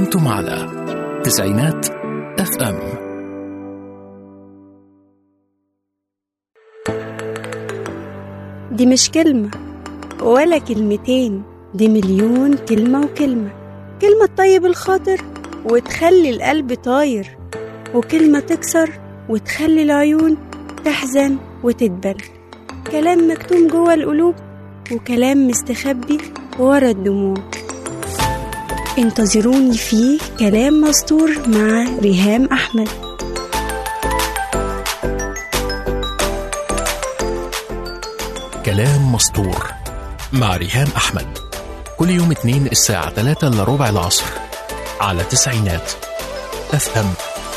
أنتم على تسعينات FM. دي مش كلمة ولا كلمتين، دي مليون كلمة وكلمة. كلمة تطيب الخاطر وتخلي القلب طاير، وكلمة تكسر وتخلي العيون تحزن وتدبل. كلام مكتوم جوه القلوب وكلام مستخبي ورا الدموع. انتظروني في كلام مستور مع ريهام أحمد. كلام مستور مع ريهام أحمد، كل يوم اثنين الساعة 3:15 العصر على تسعينات FM.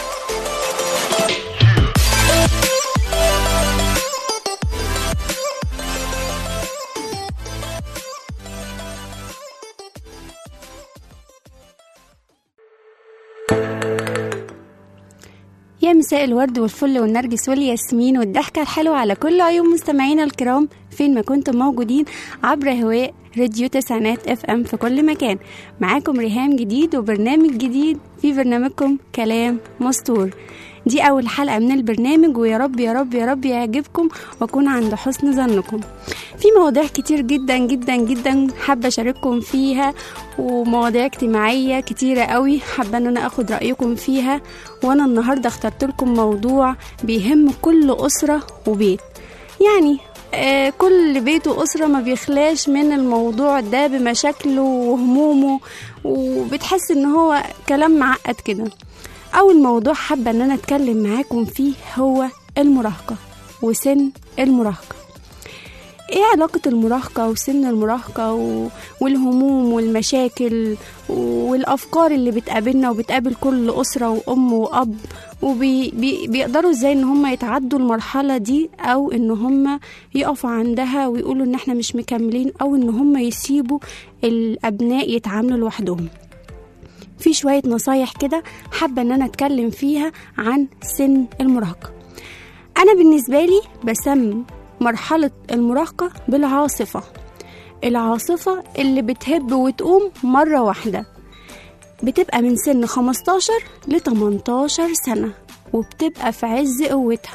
يا مساء الورد والفل والنرجس والياسمين والضحكة الحلوة على كل عيون مستمعينا الكرام فين ما كنتم موجودين عبر هواء راديو تسعينات FM في كل مكان. معاكم ريهام جديد وبرنامج جديد في برنامجكم كلام مستور. دي أول حلقة من البرنامج، ويا رب يا رب يا رب يعجبكم وأكون عند حسن ظنكم. في مواضيع كتير جدا جدا جدا حابة أشارككم فيها، ومواضيع اجتماعية كتيرة قوي حابة أن أنا أخد رأيكم فيها. وأنا النهاردة اخترت لكم موضوع بيهم كل أسرة وبيت، يعني كل بيت وأسرة ما بيخلاش من الموضوع ده بمشاكله وهمومه، وبتحس ان هو كلام معقد كده. أول موضوع حابة ان انا اتكلم معاكم فيه هو المراهقة وسن المراهقة. ايه علاقة المراهقة وسن المراهقة والهموم والمشاكل والأفكار اللي بتقابلنا وبتقابل كل أسرة وأم وأب، وبيقدروا ازاي ان هم يتعدوا المرحلة دي، او ان هم يقفوا عندها ويقولوا ان احنا مش مكملين، او ان هم يسيبوا الأبناء يتعاملوا لوحدهم. في شوية نصايح كده حابة ان انا اتكلم فيها عن سن المراهقة. انا بالنسبة لي بسمي مرحلة المراهقة بالعاصفة. العاصفة اللي بتهب وتقوم مرة واحدة، بتبقى من سن 15 ل 18 سنة وبتبقى في عز قوتها.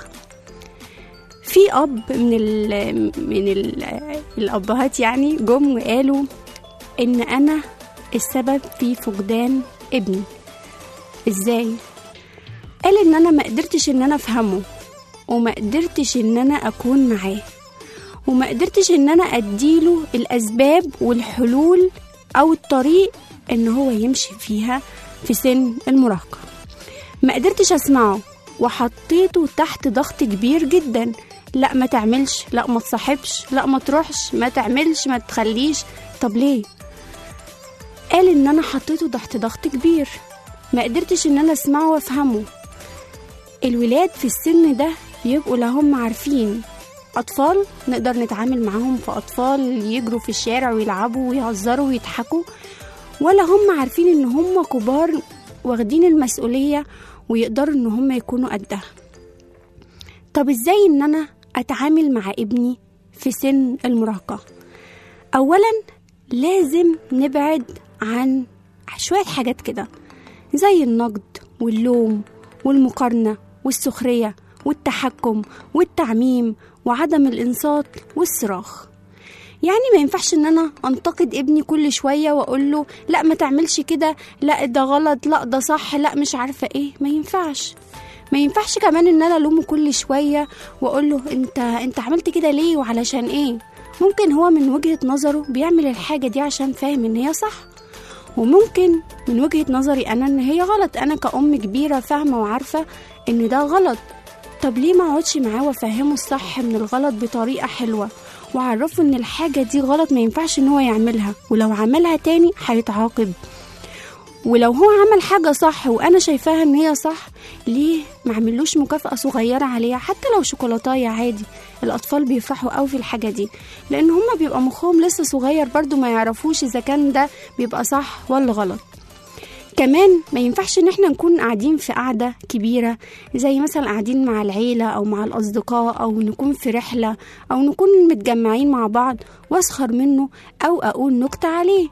في أب من الأبهات يعني جم وقالوا إن أنا السبب في فقدان ابني. إزاي؟ قال إن أنا ما قدرتش إن أنا أفهمه، وما قدرتش ان انا اكون معاه، وما قدرتش ان انا اديله الاسباب والحلول او الطريق ان هو يمشي فيها في سن المراهقة. ما قدرتش اسمعه وحطيته تحت ضغط كبير جدا. لا ما تعملش، لا ما تصاحبش، لا ما تروحش، ما تعملش، ما تخليش. طب ليه؟ قال ان انا حطيته تحت ضغط كبير، ما قدرتش ان انا اسمعه وافهمه. الولاد في السن ده بيبقوا لا هم عارفين أطفال نقدر نتعامل معاهم في أطفال يجروا في الشارع ويلعبوا ويهزروا ويضحكوا، ولا هم عارفين إن هم كبار واخدين المسؤولية ويقدروا إن هم يكونوا قدها. طب إزاي إن أنا أتعامل مع ابني في سن المراهقة؟ أولا لازم نبعد عن شوية حاجات كده زي النقد واللوم والمقارنة والسخرية والتحكم والتعميم وعدم الإنصات والصراخ. يعني ما ينفعش ان انا انتقد ابني كل شوية واقول له لا ما تعملش كده، لا ده غلط، لا ده صح، لا مش عارفة ايه. ما ينفعش كمان ان انا الومه كل شوية واقول له انت عملت كده ليه وعلشان ايه. ممكن هو من وجهة نظره بيعمل الحاجة دي عشان فاهم ان هي صح، وممكن من وجهة نظري أنا إن هي غلط. أنا كأم كبيرة فاهمة وعارفة إن ده غلط. طب ليه ما اقعدش معاه وافهمه الصح من الغلط بطريقة حلوة، وعرفه إن الحاجة دي غلط ما ينفعش إن هو يعملها، ولو عملها تاني هيتعاقب. ولو هو عمل حاجة صح وأنا شايفاها إن هي صح، ليه ما عملوش مكافأة صغيرة عليها، حتى لو شوكولاتاية عادي. الأطفال بيفرحوا قوي في الحاجة دي، لأن هما بيبقى مخهم لسه صغير برضو، ما يعرفوش إذا كان ده بيبقى صح ولا غلط. كمان ما ينفعش ان احنا نكون قاعدين في قعدة كبيرة زي مثلا قاعدين مع العيلة او مع الاصدقاء، او نكون في رحلة، او نكون متجمعين مع بعض واسخر منه او اقول نكتة عليه.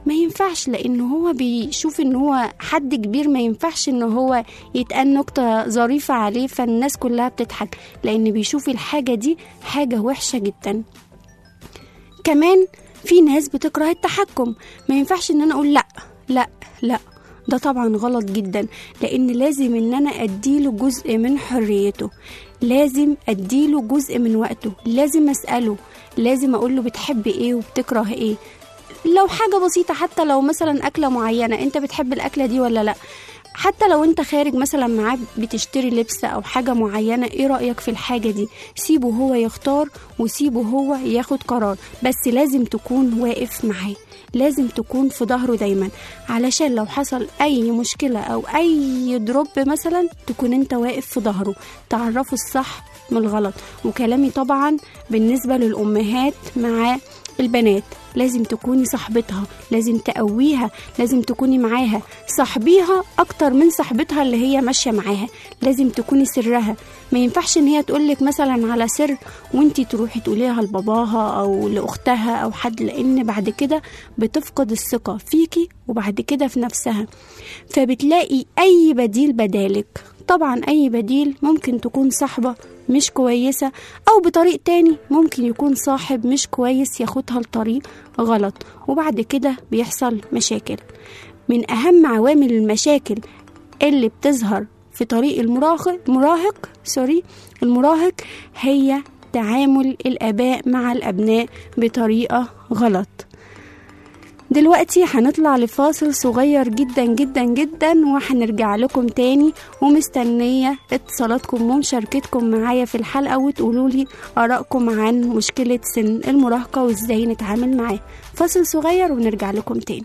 ما ينفعش، لان هو بيشوف ان هو حد كبير، ما ينفعش ان هو يتقال نكتة ظريفة عليه فالناس كلها بتضحك، لان بيشوف الحاجة دي حاجة وحشة جدا. كمان في ناس بتكره التحكم، ما ينفعش ان انا اقول لا لا لا، ده طبعا غلط جدا، لان لازم ان انا اديله جزء من حريته، لازم اديله جزء من وقته، لازم اسأله، لازم اقوله بتحب ايه وبتكره ايه. لو حاجة بسيطة، حتى لو مثلا أكلة معينة انت بتحب الأكلة دي ولا لا، حتى لو انت خارج مثلا معاه بتشتري لبس او حاجة معينة، ايه رأيك في الحاجة دي؟ سيبه هو يختار وسيبه هو ياخد قرار، بس لازم تكون واقف معاه، لازم تكون في ظهره دايما، علشان لو حصل اي مشكلة او اي دروب مثلا تكون انت واقف في ظهره، تعرفه الصح من الغلط. وكلامي طبعا بالنسبة للأمهات مع البنات، لازم تكوني صاحبتها، لازم تقويها، لازم تكوني معاها، صاحبيها اكتر من صاحبتها اللي هي ماشية معاها، لازم تكوني سرها. ما ينفعش ان هي تقولك مثلا على سر وانتي تروحي تقوليها لباباها او لاختها او حد، لان بعد كده بتفقد الثقة فيكي وبعد كده في نفسها، فبتلاقي اي بديل بدالك. طبعا اي بديل ممكن تكون صاحبة مش كويسة، او بطريق تاني ممكن يكون صاحب مش كويس ياخدها لطريق غلط، وبعد كده بيحصل مشاكل. من اهم عوامل المشاكل اللي بتظهر في طريق المراهق هي تعامل الاباء مع الابناء بطريقة غلط. دلوقتي هنطلع لفاصل صغير جدا جدا جدا، وهنرجع لكم تاني، ومستنية اتصالاتكم ومشاركتكم معايا في الحلقة، وتقولولي آرائكم عن مشكلة سن المراهقة وازاي نتعامل معاه. فاصل صغير ونرجع لكم تاني.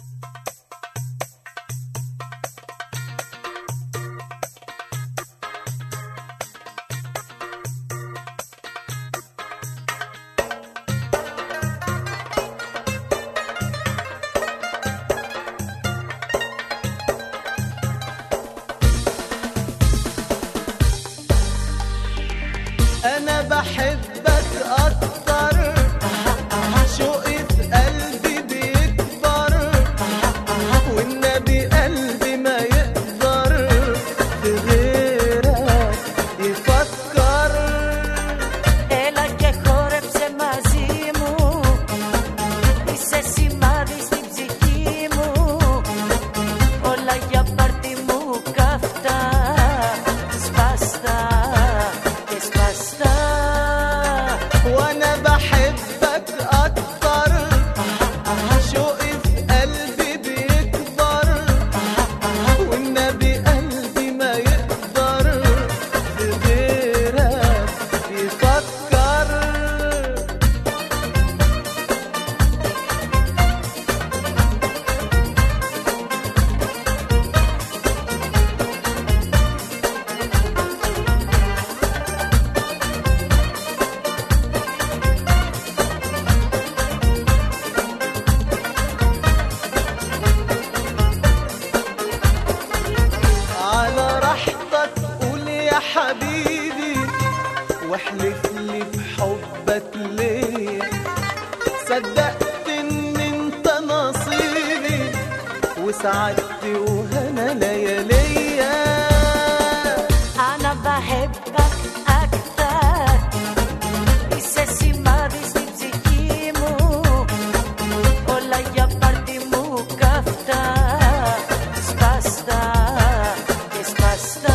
أنا بحبك أكتر، شوقي في قلبي بيكبر، والنبي قلبي ما يقدر بغيرك يفكر. Έλα και χόρεψε μαζί μου, είσαι σημάδι στην ψυχή μου, όλα για πάρτι μου καυτά, σπάστα. وانا بحبك اكتر، شوقي في قلبي بيكبر، والنبي قلبي ما يقدر بغيرك يفكر. على راحتك قول يا حبيبي، واحلف لي بحبك ليا، صدقت ان انت نصيبي وسعدتي وهنا لياليا. أنا بحبك أكتر، είσαι σημάδι στην ψυχή μου, όλα για πάρτι μου καυτά, σπάστα και σπάστα.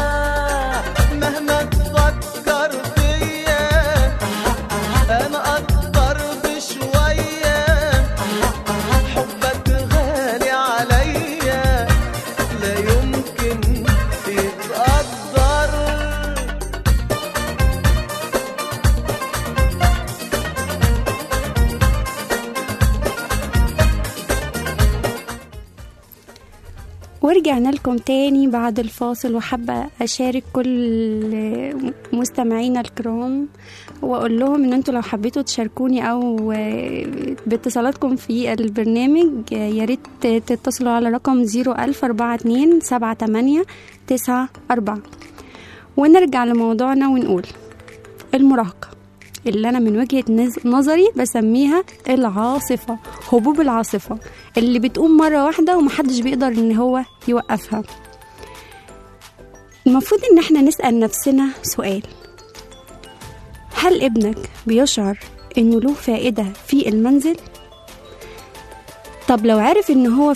مهما تفكر فيا انا اكبر بشوية، حبك غالي عليا لا يمكن يتقدر. ورجعنا لكم تاني بعد الفاصل، وحابة أشارك كل مستمعينا الكرام وأقول لهم إن أنتوا لو حبيتوا تشاركوني أو باتصالاتكم في البرنامج يا ريت تتصلوا على رقم 010427894. ونرجع لموضوعنا ونقول المراهقة اللي أنا من وجهة نظري بسميها العاصفة، هبوب العاصفة اللي بتقوم مرة واحدة ومحدش بيقدر ان هو يوقفها. المفروض ان احنا نسأل نفسنا سؤال: هل ابنك بيشعر انه له فائدة في المنزل؟ طب لو عارف ان هو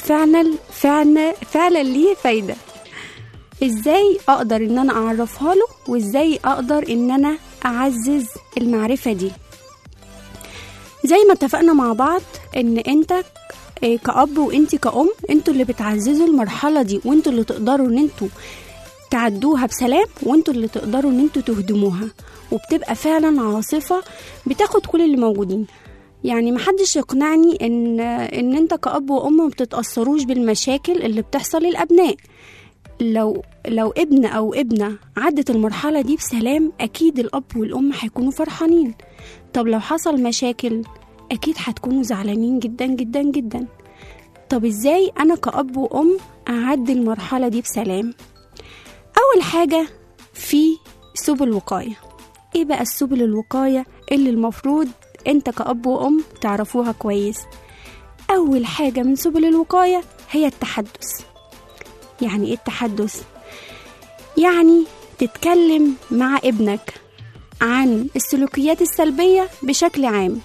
فعلا ليه فايدة، ازاي اقدر ان انا اعرفها له، وازاي اقدر ان انا اعزز المعرفة دي؟ زي ما اتفقنا مع بعض ان انت كأب وانت كأم انتوا اللي بتعززوا المرحلة دي، وانتوا اللي تقدروا ان انتوا تعدوها بسلام، وانتوا اللي تقدروا ان انتوا تهدموها، وبتبقى فعلا عاصفة بتاخد كل اللي موجودين. يعني محدش يقنعني ان انت كأب وأم ما بتتأثروش بالمشاكل اللي بتحصل للأبناء. لو ابن أو ابنة عدت المرحلة دي بسلام، أكيد الأب والأم هيكونوا فرحانين. طب لو حصل مشاكل، أكيد هتكونوا زعلانين جدا جدا جدا. طب إزاي أنا كأب وأم أعدي المرحلة دي بسلام؟ أول حاجة في سبل وقاية. إيه بقى السبل الوقاية اللي المفروض أنت كأب وأم تعرفوها كويس؟ أول حاجة من سبل الوقاية هي التحدث. يعني إيه التحدث؟ يعني تتكلم مع ابنك عن السلوكيات السلبية بشكل عام،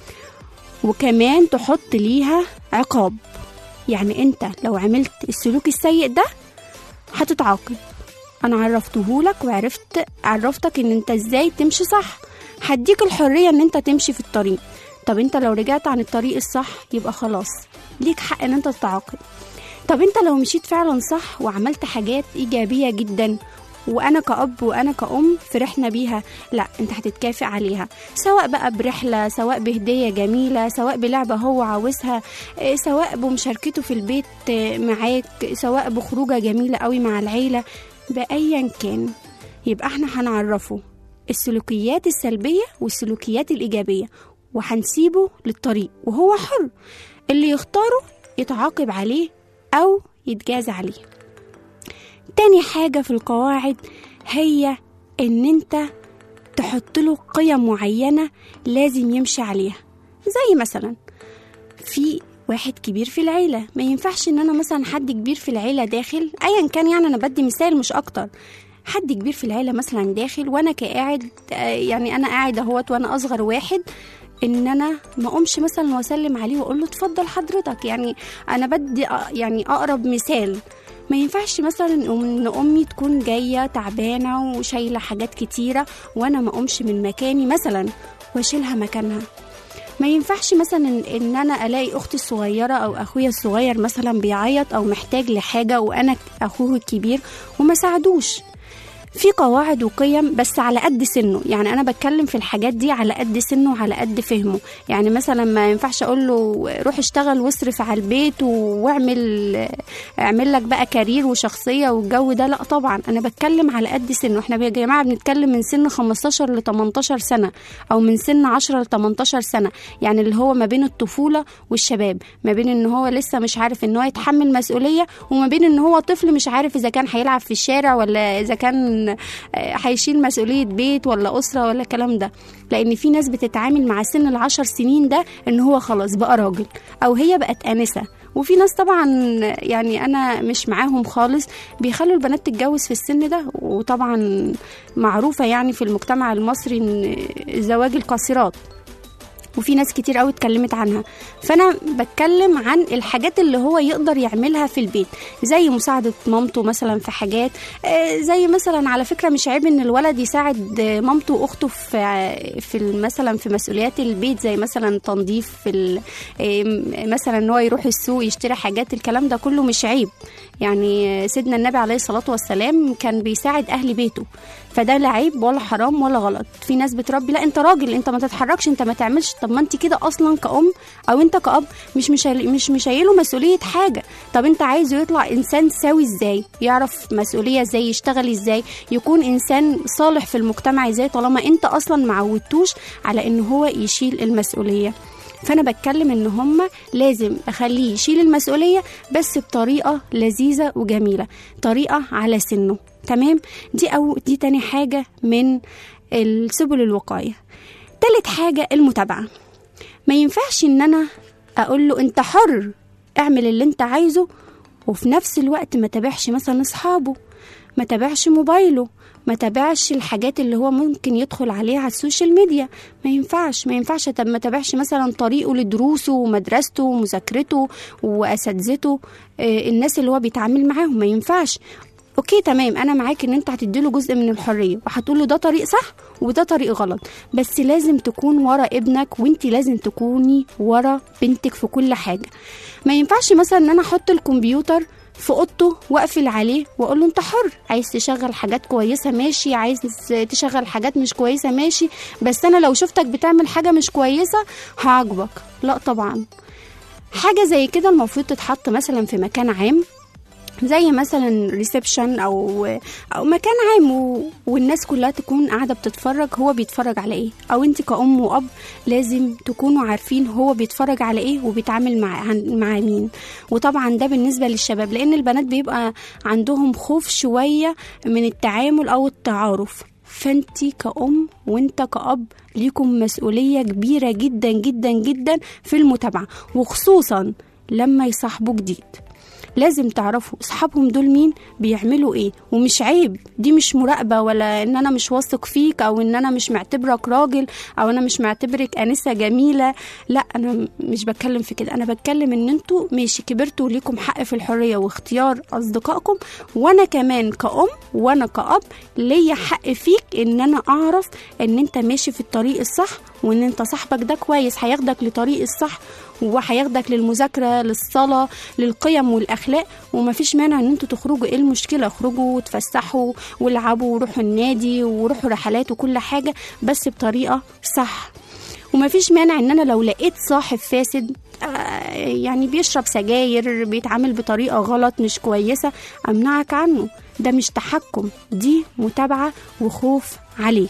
وكمان تحط ليها عقاب. يعني انت لو عملت السلوك السيء ده هتتعاقب. انا عرفتهولك عرفتك ان انت ازاي تمشي صح، هديك الحرية ان انت تمشي في الطريق. طب انت لو رجعت عن الطريق الصح يبقى خلاص ليك حق ان انت تتعاقب. طب انت لو مشيت فعلا صح وعملت حاجات ايجابية جدا، وانا كأب وانا كأم فرحنا بيها، لا انت هتتكافئ عليها، سواء بقى برحلة، سواء بهدية جميلة، سواء بلعبة هو عاوزها، سواء بمشاركته في البيت معاك، سواء بخروجة جميلة قوي مع العيلة، بأيا كان. يبقى احنا هنعرفه السلوكيات السلبية والسلوكيات الإيجابية، وهنسيبه للطريق وهو حر، اللي يختاره يتعاقب عليه أو يتجازى عليه. تاني حاجة في القواعد هي ان انت تحط له قيم معينة لازم يمشي عليها. زي مثلا في واحد كبير في العيلة، ما ينفعش ان انا مثلا حد كبير في العيلة داخل، ايا كان، يعني انا بدي مثال مش اكتر، حد كبير في العيلة مثلا داخل وانا كقاعد، يعني انا قاعد اهوت وانا اصغر واحد، ان انا ما اقومش مثلا واسلم عليه واقول له اتفضل حضرتك. يعني انا بدي يعني اقرب مثال. ما ينفعش مثلا ان امي تكون جايه تعبانه وشايله حاجات كتيره وانا ما اقومش من مكاني مثلا واشيلها مكانها. ما ينفعش مثلا ان انا الاقي اختي الصغيره او اخويا الصغير مثلا بيعيط او محتاج لحاجه وانا اخوه الكبير وما ساعدوش. في قواعد وقيم بس على قد سنه. يعني انا بتكلم في الحاجات دي على قد سنه وعلى قد فهمه. يعني مثلا ما ينفعش اقول له روح اشتغل واصرف على البيت اعمل لك بقى كارير وشخصيه والجو ده، لا طبعا. انا بتكلم على قد سنه. احنا يا جماعه بنتكلم من سن 15 ل 18 سنه او من سن 10 ل 18 سنه، يعني اللي هو ما بين الطفوله والشباب، ما بين ان هو لسه مش عارف ان هو يتحمل مسؤوليه، وما بين ان هو طفل مش عارف اذا كان هيلعب في الشارع ولا اذا كان هيشيل مسؤولية بيت ولا أسرة ولا الكلام ده. لأن في ناس بتتعامل مع سن 10 سنين ده إن هو خلاص بقى راجل أو هي بقت آنسة. وفي ناس طبعا يعني أنا مش معاهم خالص بيخلوا البنات تتجوز في السن ده، وطبعا معروفة يعني في المجتمع المصري إن زواج القاصرات، وفي ناس كتير قوي اتكلمت عنها. فانا بتكلم عن الحاجات اللي هو يقدر يعملها في البيت، زي مساعدة مامته مثلا في حاجات، زي مثلا على فكرة مش عيب ان الولد يساعد مامته واخته في مثلا في مسؤوليات البيت، زي مثلا تنظيف مثلا ان هو يروح السوق يشتري حاجات، الكلام ده كله مش عيب. يعني سيدنا النبي عليه الصلاة والسلام كان بيساعد اهل بيته، فده لا عيب ولا حرام ولا غلط. في ناس بتربي لا انت راجل انت ما تتحركش انت ما تعملش. طب ما انت كده اصلا كأم او انت كأب مش شايله مسؤولية حاجة. طب انت عايزه يطلع انسان سوي ازاي، يعرف مسؤولية ازاي، يشتغل ازاي، يكون انسان صالح في المجتمع ازاي، طالما انت اصلا معودتوش على ان هو يشيل المسؤولية. فانا بتكلم ان هم لازم اخليه يشيل المسؤولية بس بطريقة لذيذة وجميلة، طريقة على سنه. تمام؟ دي تاني حاجة من السبل الوقاية. تالت حاجة المتابعة. ما ينفعش ان انا اقول له انت حر، اعمل اللي انت عايزه، وفي نفس الوقت ما تابعش مثلا اصحابه، ما تابعش موبايله، ما تابعش الحاجات اللي هو ممكن يدخل عليها على السوشيال ميديا. ما ينفعش طب ما تابعش مثلا طريقه لدروسه ومدرسته ومذاكرته واساتذته، الناس اللي هو بيتعامل معاهم، ما ينفعش. اوكي تمام، انا معاك ان انت هتديله جزء من الحريه وهتقول له ده طريق صح وده طريق غلط، بس لازم تكون ورا ابنك، وانت لازم تكوني ورا بنتك في كل حاجه. ما ينفعش مثلا ان انا احط الكمبيوتر في اوضته واقفل عليه واقول له انت حر، عايز تشغل حاجات كويسه ماشي، عايز تشغل حاجات مش كويسه ماشي، بس انا لو شفتك بتعمل حاجه مش كويسه هعاقبك. لا طبعا، حاجه زي كده المفروض تتحط مثلا في مكان عام، زي مثلا ريسبشن او مكان عام، والناس كلها تكون قاعده بتتفرج هو بيتفرج على ايه، او انت كأم وأب لازم تكونوا عارفين هو بيتفرج على ايه وبيتعامل مع مين. وطبعا ده بالنسبه للشباب، لان البنات بيبقى عندهم خوف شويه من التعامل او التعارف، فانتي كأم وانت كأب ليكم مسؤوليه كبيره جدا جدا جدا في المتابعه، وخصوصا لما يصاحبوا جديد. لازم تعرفوا اصحابهم دول مين، بيعملوا ايه، ومش عيب، دي مش مراقبة ولا ان انا مش واثق فيك او ان انا مش معتبرك راجل او انا مش معتبرك انسة جميلة. لا، انا مش بتكلم في كده، انا بتكلم ان انتوا ماشي كبرتوا وليكم حق في الحرية واختيار اصدقائكم، وانا كمان كأم وانا كأب ليا حق فيك ان انا اعرف ان انت ماشي في الطريق الصح، وان انت صاحبك ده كويس هياخدك لطريق الصح، وهياخدك للمذاكرة، للصلاة، للقيم والأخلاق. ومفيش مانع ان انتوا تخرجوا، ايه المشكلة؟ اخرجوا وتفسحوا والعبوا وروحوا النادي وروحوا رحلات وكل حاجة، بس بطريقة صح. ومفيش مانع ان انا لو لقيت صاحب فاسد يعني بيشرب سجاير، بيتعامل بطريقة غلط مش كويسة، امنعك عنه. ده مش تحكم، دي متابعة وخوف عليك.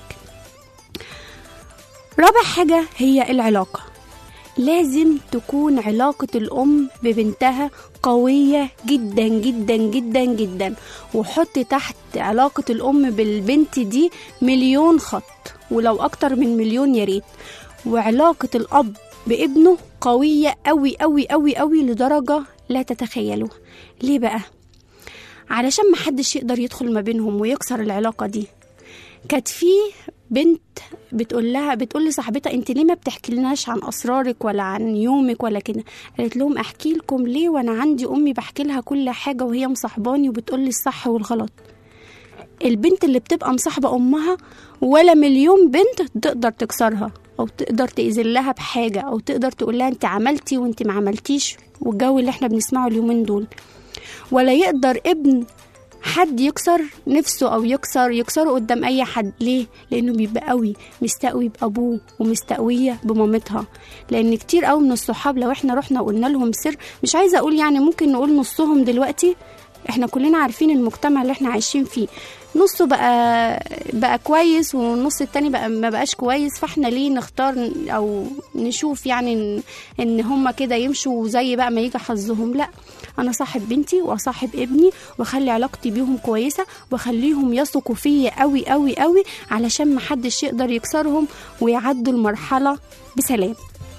رابع حاجة هي العلاقة. لازم تكون علاقة الأم ببنتها قوية جدا جدا جدا جدا، وحط تحت علاقة الأم بالبنت دي 1,000,000 خط، ولو أكتر من 1,000,000 ياريت. وعلاقة الأب بابنه قوية قوي قوي قوي قوي لدرجة لا تتخيلوها. ليه بقى؟ علشان محدش يقدر يدخل ما بينهم ويكسر العلاقة دي. كانت في بنت بتقول لصاحبتها انت ليه ما بتحكي لناش عن اسرارك ولا عن يومك ولا كده؟ قالت لهم احكي لكم ليه وانا عندي امي بحكي لها كل حاجه وهي مصاحباني وبتقول لي الصح والغلط. البنت اللي بتبقى مصاحبه امها ولا 1,000,000 بنت تقدر تكسرها او تقدر تأذلها بحاجه او تقدر تقول لها انت عملتي وانت ما عملتيش، والجو اللي احنا بنسمعه اليومين دول. ولا يقدر ابن حد يكسر نفسه او يكسره قدام اي حد. ليه؟ لانه بيبقى قوي، مستقوي بابوه ومستقويه بمامتها. لان كتير قوي من الصحاب لو احنا رحنا وقلنا لهم سر، مش عايزه اقول يعني ممكن نقول نصهم دلوقتي، احنا كلنا عارفين المجتمع اللي احنا عايشين فيه، نصه بقى كويس والنص التاني ما بقاش كويس، فاحنا ليه نختار او نشوف يعني ان هما كده يمشوا زي بقى ما يجي حظهم؟ لا، انا صاحب بنتي واصاحب ابني واخلي علاقتي بيهم كويسه واخليهم يثقوا فيا قوي قوي قوي علشان محدش يقدر يكسرهم ويعدوا المرحله بسلام.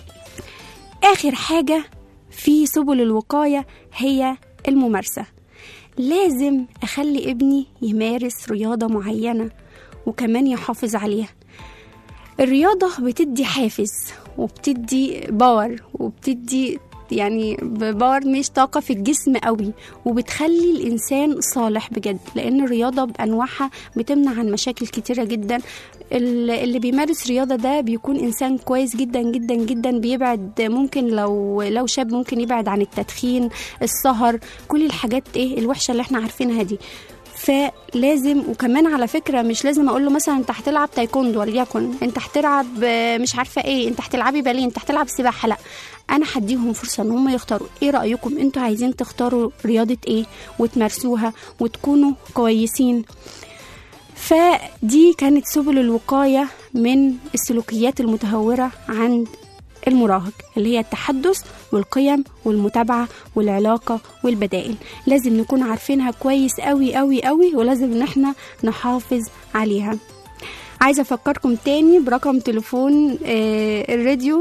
اخر حاجه في سبل الوقايه هي الممارسه. لازم اخلي ابني يمارس رياضه معينه وكمان يحافظ عليها. الرياضه بتدي حافز وبتدي باور وبتدي يعني باور مش طاقة في الجسم قوي، وبتخلي الإنسان صالح بجد، لأن الرياضة بأنواعها بتمنع عن مشاكل كتيرة جدا. اللي بيمارس رياضة ده بيكون إنسان كويس جدا جدا جدا، بيبعد ممكن لو شاب ممكن يبعد عن التدخين، السهر، كل الحاجات الوحشة اللي احنا عارفينها دي. فلازم، وكمان على فكرة مش لازم اقول له مثلا انت هتلعب تايكوندو وليكن، انت هتلعب مش عارفة ايه، انت هتلعبي باليه، انت هتلعب سباحة. لا، انا هديهم فرصة ان هم يختاروا. ايه رأيكم انتوا عايزين تختاروا رياضة ايه وتمارسوها وتكونوا كويسين؟ فدي كانت سبل الوقاية من السلوكيات المتهورة عند المراهق، اللي هي التحدث والقيم والمتابعة والعلاقة والبدائل. لازم نكون عارفينها كويس قوي قوي قوي، ولازم ان احنا نحافظ عليها. عايزة أفكركم تاني برقم تليفون الراديو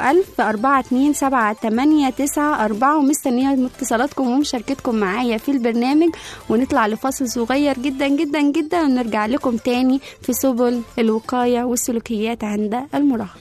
01042788994 ومستنية اتصالاتكم ومشاركتكم معايا في البرنامج، ونطلع لفاصل صغير جدا جدا جدا ونرجع لكم تاني في سبل الوقاية والسلوكيات عند المراهق.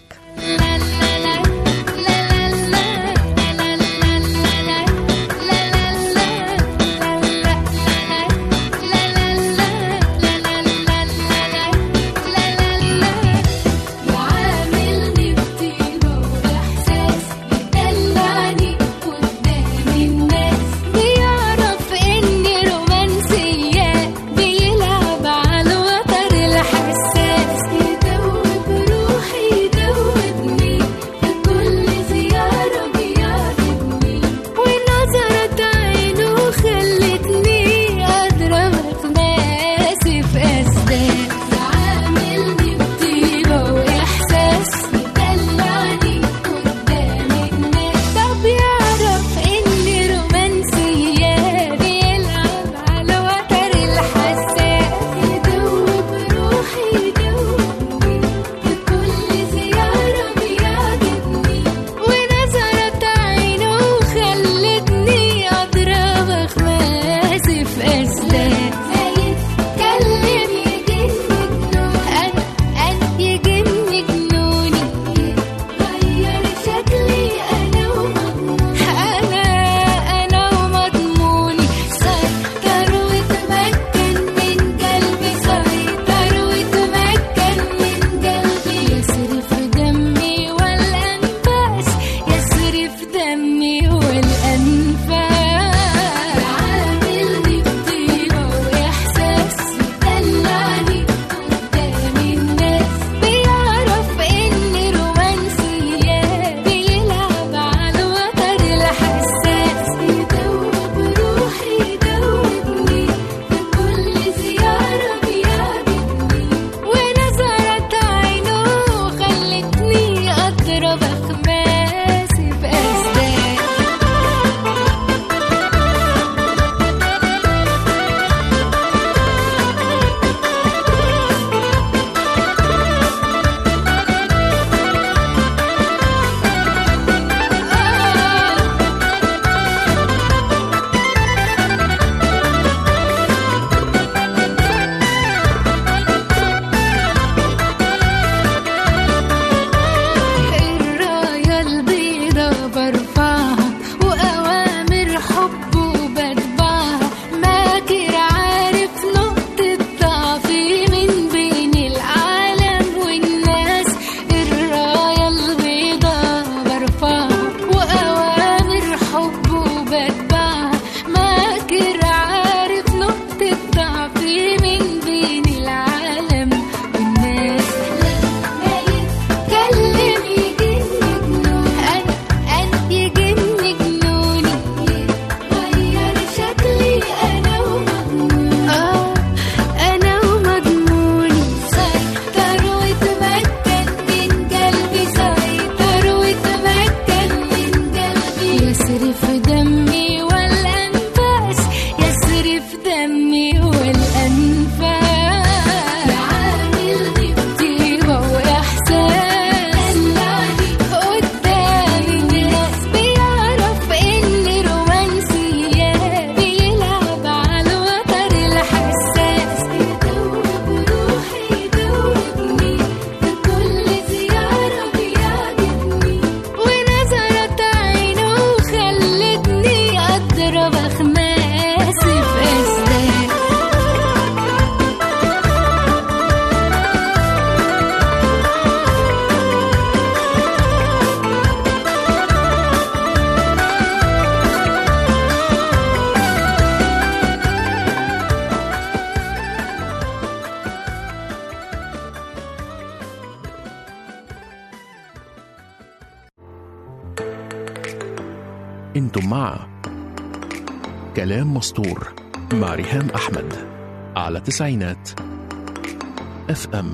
انتم مع كلام مسطور مع ريهام أحمد على تسعينات FM.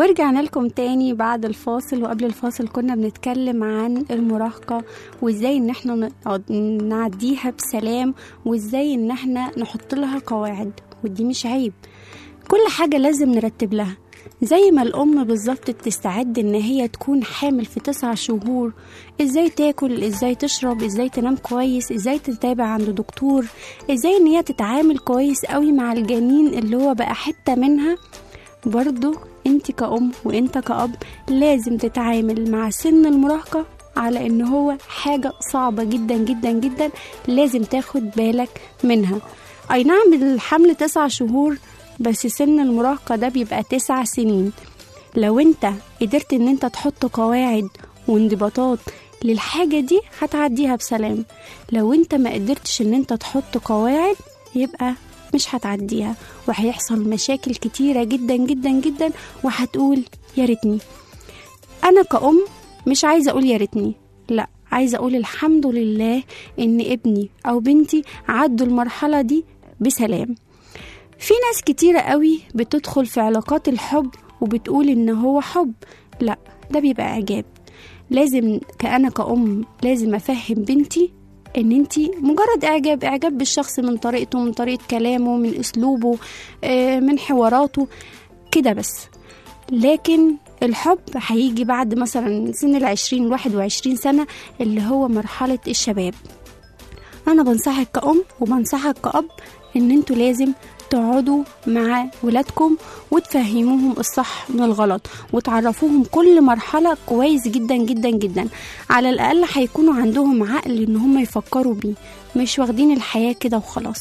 ورجعنا لكم تاني بعد الفاصل. وقبل الفاصل كنا بنتكلم عن المراهقة وازاي ان احنا نعديها بسلام، وازاي ان احنا نحط لها قواعد، ودي مش عيب. كل حاجة لازم نرتب لها، زي ما الأم بالظبط بتستعد ان هي تكون حامل في 9 شهور، ازاي تاكل، ازاي تشرب، ازاي تنام كويس، ازاي تتابع عند دكتور، ازاي ان هي تتعامل كويس قوي مع الجنين اللي هو بقى حتة منها. برضو انت كأم وانت كأب لازم تتعامل مع سن المراهقة على ان هو حاجة صعبة جدا جدا جدا، لازم تاخد بالك منها. اي نعم الحمل 9 شهور، بس سن المراهقة ده بيبقى 9 سنين. لو انت قدرت ان انت تحط قواعد وانضباطات للحاجة دي هتعديها بسلام. لو انت ما قدرتش ان انت تحط قواعد يبقى مش هتعديها، وهيحصل مشاكل كتيرة جدا جدا جدا، وهتقول يا ريتني. انا كأم مش عايزة اقول يا ريتني، لا، عايزة اقول الحمد لله ان ابني او بنتي عدوا المرحلة دي بسلام. في ناس كتيرة قوي بتدخل في علاقات الحب وبتقول ان هو حب، لا، ده بيبقى اعجاب. لازم كأنا كأم لازم افهم بنتي ان انتي مجرد اعجاب بالشخص، من طريقته، من طريقة كلامه، من اسلوبه، من حواراته كده بس. لكن الحب هيجي بعد مثلا سن 20 21 سنة اللي هو مرحلة الشباب. انا بنصحك كأم وبنصحك كأب ان انتوا لازم تقعدوا مع ولادكم وتفهموهم الصح من الغلط، وتعرفوهم كل مرحلة كويس جدا جدا جدا. على الأقل هيكونوا عندهم عقل ان هم يفكروا بيه، مش واخدين الحياة كده وخلاص.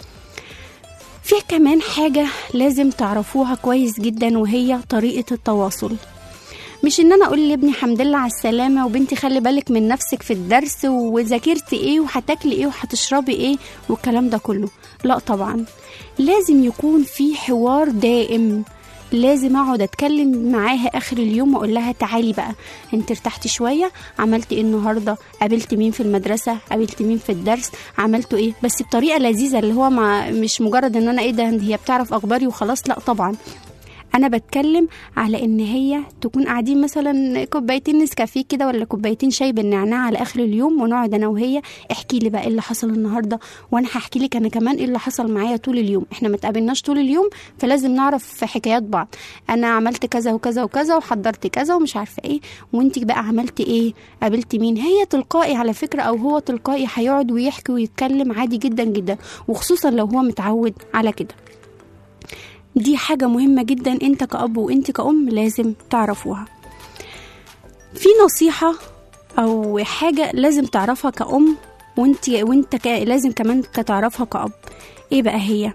في كمان حاجة لازم تعرفوها كويس جدا، وهي طريقة التواصل. مش ان انا اقول لابني الحمد لله على السلامة، وبنتي خلي بالك من نفسك في الدرس، وذاكرتي ايه، وهتاكلي ايه، وهتشربي ايه، والكلام ده كله. لا طبعا، لازم يكون في حوار دائم. لازم اقعد اتكلم معاها اخر اليوم واقول لها تعالي بقى، انت ارتحتي شويه، عملتي ايه النهارده، قابلتي مين في المدرسه، قابلتي مين في الدرس، عملتوا ايه، بس بطريقه لذيذه، اللي هو مش مجرد ان انا ايه ده هي بتعرف اخباري وخلاص. لا طبعا، انا بتكلم على ان هي تكون قاعدين مثلا كوبايتين نسكافيه كده، ولا كوبايتين شاي بالنعناع على اخر اليوم، ونقعد انا وهي احكي لي بقى ايه اللي حصل النهارده، وانا هحكي لك انا كمان ايه اللي حصل معايا طول اليوم. احنا ما تقابلناش طول اليوم، فلازم نعرف حكايات بعض. انا عملت كذا وكذا وكذا، وحضرت كذا ومش عارفه ايه، وانتي بقى عملتي ايه، قابلتي مين. هي تلقائي على فكره، او هو تلقائي هيقعد ويحكي ويتكلم عادي جدا جدا، وخصوصا لو هو متعود على كده. دي حاجة مهمة جدا انت كأب وانت كأم لازم تعرفوها. في نصيحة او حاجة لازم تعرفها كأم وانت لازم كمان تعرفها كأب. ايه بقى هي؟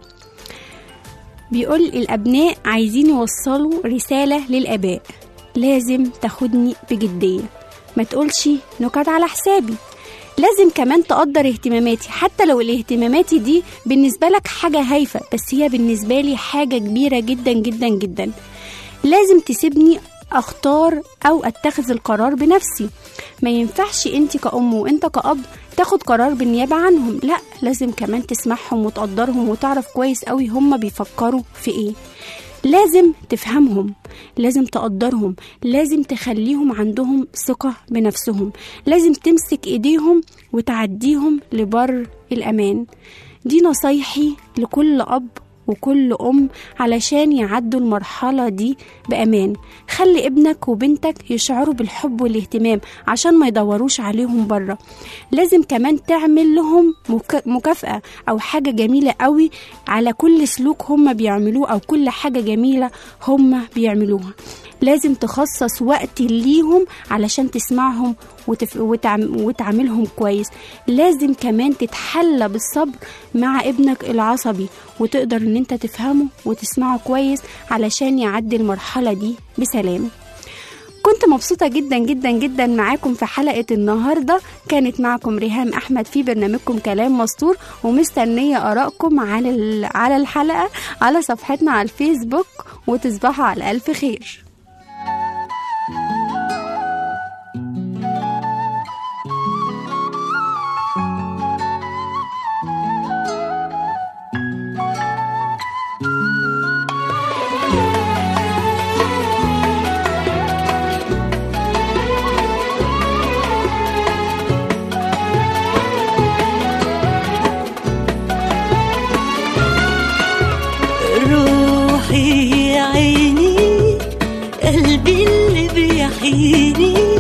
بيقول الابناء عايزين يوصلوا رسالة للاباء، لازم تاخدني بجدية، ما تقولش نكت على حسابي. لازم كمان تقدر اهتماماتي، حتى لو الاهتماماتي دي بالنسبة لك حاجة هايفة، بس هي بالنسبة لي حاجة كبيرة جدا جدا جدا. لازم تسيبني اختار او اتخذ القرار بنفسي. ما ينفعش انت كأم وانت كأب تاخد قرار بالنيابة عنهم، لا، لازم كمان تسمعهم وتقدرهم وتعرف كويس قوي هم بيفكروا في ايه. لازم تفهمهم، لازم تقدرهم، لازم تخليهم عندهم ثقة بنفسهم، لازم تمسك ايديهم وتعديهم لبر الأمان. دي نصايحي لكل أب وكل أم علشان يعدوا المرحلة دي بأمان. خلي ابنك وبنتك يشعروا بالحب والاهتمام عشان ما يدوروش عليهم برا. لازم كمان تعمل لهم مكافأة أو حاجة جميلة قوي على كل سلوك هم بيعملوه أو كل حاجة جميلة هم بيعملوها. لازم تخصص وقت ليهم علشان تسمعهم وتعاملهم كويس. لازم كمان تتحلى بالصبر مع ابنك العصبي، وتقدر ان انت تفهمه وتسمعه كويس علشان يعدي المرحلة دي بسلام. كنت مبسوطة جدا جدا جدا معاكم في حلقة النهاردة. كانت معكم ريهام أحمد في برنامجكم كلام مستور، ومستنية آرائكم على الحلقة على صفحتنا على الفيسبوك، وتصبحوا على ألف خير. تخيني